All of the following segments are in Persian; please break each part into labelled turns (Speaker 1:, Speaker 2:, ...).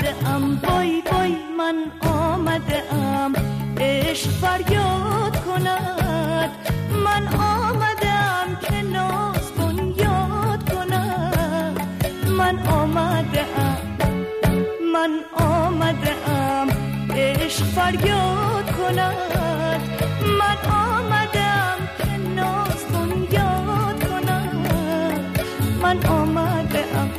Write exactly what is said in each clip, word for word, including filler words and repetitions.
Speaker 1: آمده ام، وای وای من آمده ام، عشق فریاد کند. من آمده ام که ناز بنیاد کند. من آمده ام، من آمده ام، عشق فریاد کند. من آمده ام که ناز بنیاد کند. من آمده ام.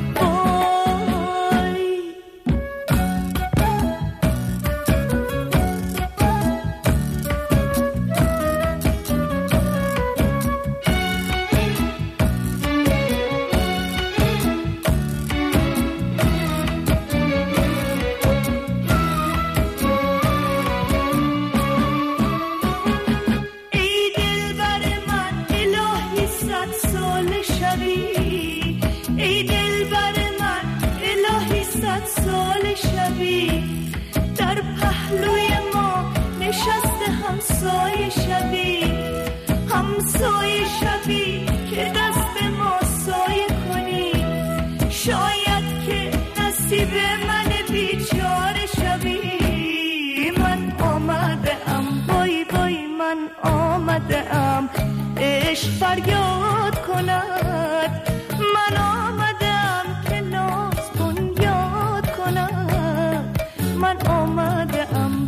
Speaker 1: همسایه شبی، همسایه شبی که دست ما سایه کنی. شاید که نصیب من بیچاره شبی. من آمده ام، وای وای من آمده ام، عشق فریاد کند. من آمده ام که ناز بنیاد کند. من آمده ام.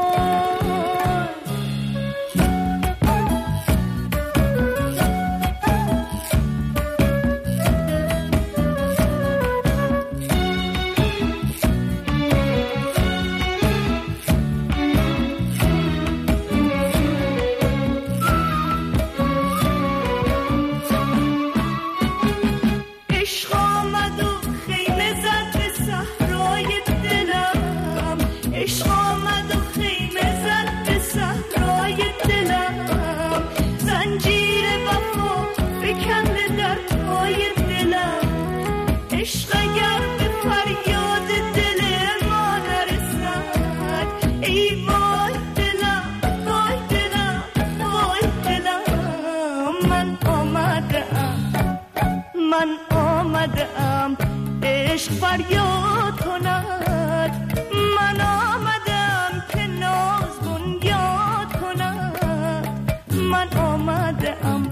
Speaker 1: عشق فریاد کند. من آمدم که ناز بنیاد کند. من آمدم.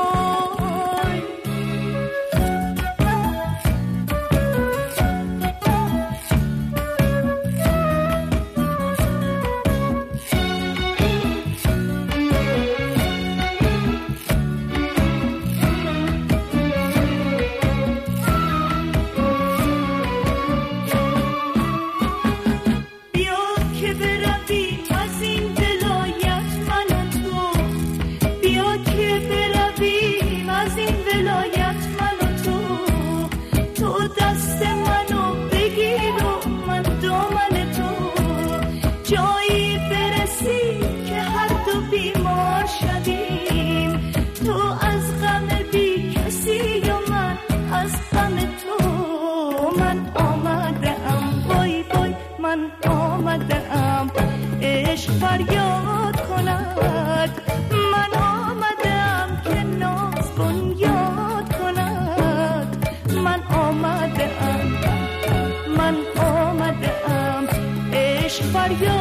Speaker 1: فریاد کند. من آمدم که ناز بنیاد کند. من آمدم، من آمدم، عشق فریاد